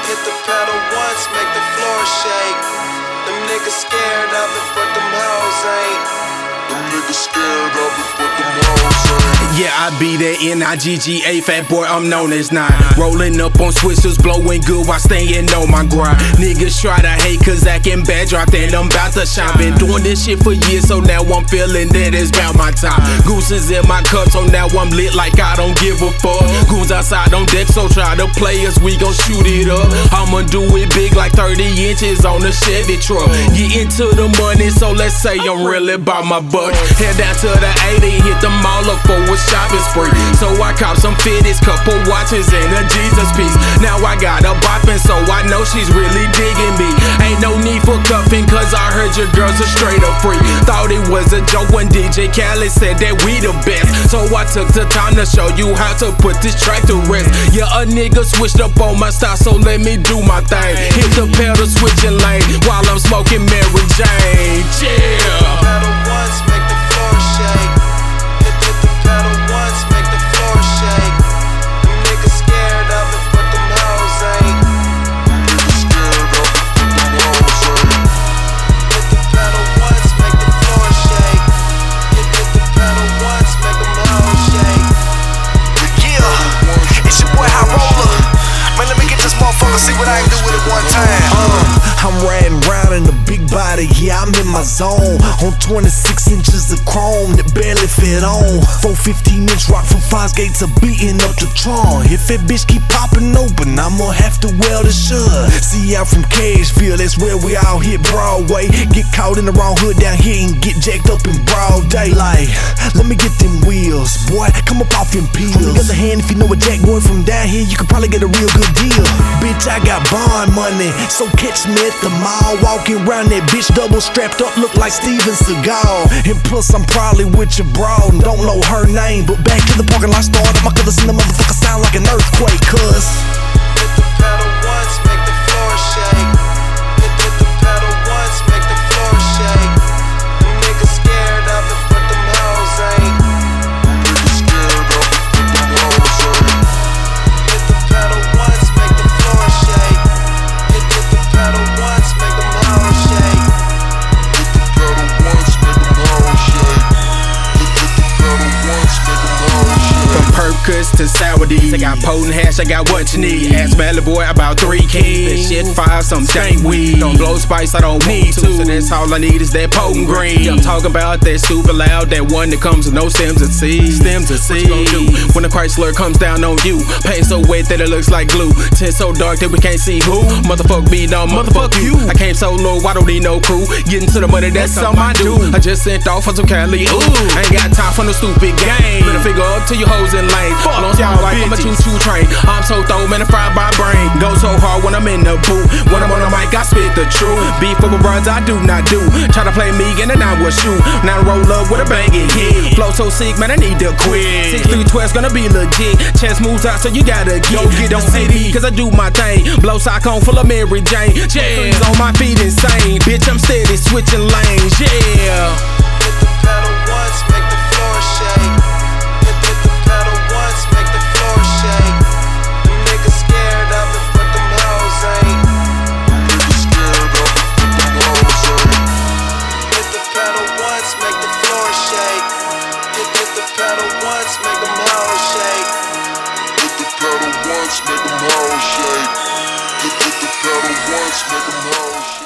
Hit the pedal once, make the floor shake. Them niggas scared of it, but them hoes ain't. Them niggas scared of it, but them hoes ain't. Yeah, I be that N-I-G-G-A, fat boy, I'm known as 9. Rolling up on switches, blowing good while staying on my grind. Niggas try to hate cause acting bad, dropped and I'm about to shine. Been doing this shit for years, so now I'm feeling that it's about my time. Gooses in my cup, so now I'm lit like I don't give a fuck. Goons outside on deck, so try to play us, we gon' shoot it up. I'ma do it big like 30 inches on a Chevy truck. Get into the money, so let's say I'm really about my buck. Head down to the 80, hit the mall up for a shopping spree. So I cop some fitties, couple watches, and a Jesus piece. Now I got a boppin', so I know she's really digging me. Ain't no need for cuffing, cause I heard your girls are straight up free. Thought it was a joke when DJ Khaled said that we the best. So I took the time to show you how to put this track to rest. Yeah, a nigga switched up on my style, so let me do my thing. Hit the pedal, switching lane, while I'm smoking Mary Jane. Yeah. Pedal once, make the floor shake. Hit the pedal once, make the floor shake. Them niggas scared of it, but them hoes ain't. Niggas scared of it, but them hoes ain't. Hit the pedal once, make the floor shake. Hit the pedal once, make them hoes shake. Yeah, it's your boy High Roller. Man, let me get this motherfucker, see what I can do with it one time. I'm riding round in a big body, yeah, I'm in my zone. On 26 inches of chrome that barely fit on. 415-inch rock from Foz Gates are beating up the Tron. If that bitch keep popping open, I'ma have to weld it shut. See, I'm from Cashville, that's where we all hit Broadway. Get caught in the wrong hood down here and get jacked up in broad daylight. Let me get them wheels, boy, come up off them peels. On the other hand, if you know a jack boy from down here, you can probably get a real good deal. Bitch, I got bond money, so catch me at the mall. Walking around that bitch double strapped up, look like Steven Seagal. And plus I'm probably with your bro, and don't know her name. But back to the parking lot, started my colors in the motherfucker sound like an earthquake, cuz Hit the pedal once, make the floor shake. Hit the pedal once, make the floor shake. Them niggas scared of it, but them hoes ain't. Niggas scared of it, but them hoes ain't. Hit the pedal once, make the floor shake. Hit the pedal once, make them hoes shake. Hit the pedal once, make them hoes shake. Hit the pedal once, make them hoes shake. From Perkins to sour D's, I got potent hash, I got what you need. Ask Valley Boy about 3 keys. That shit fire, some dank weed. Don't blow spice, I don't need to. So that's all I need is that potent green. I'm talking about that super loud, that one that comes with no stems or seeds. Stems or seeds. What you gon' do when the Chrysler comes down on you? Paint so wet that it looks like glue. Tint so dark that we can't see who. Motherfuck me, no motherfuck you. I came so low, I don't need no crew. Getting to the money, that's something I do. I just sent off for some Cali. Ooh, I ain't got time for no stupid game. Better figure up to your hoes in lane. Fuck y'all like I'm a choo-choo train. I'm so throw, man, fried by brain. Go so hard when I'm in the booth. When I'm on the mic, I spit the truth. Beef for my brothers, I do not do. Try to play me and then I will shoot. Now I roll up with a banging hit. Flow so sick, man, I need to quit. 6'3", gonna be legit. Chest moves out, so you gotta get. Don't see me, cause I do my thing. Blow sock on full of Mary Jane. Chest on my feet insane. Bitch, I'm steady switching lanes, yeah. Hit the pedal once, make the floor shake. Hit the pedal once, make the floor shake. Them niggas scared of it, but them hoes ain't. Niggas scared of it, but them hoes ain't. Hit the pedal once, make the floor shake. Hit the pedal once, make them hoes shake. Hit the pedal once, make them hoes shake. Hit the pedal once, make them hoes shake.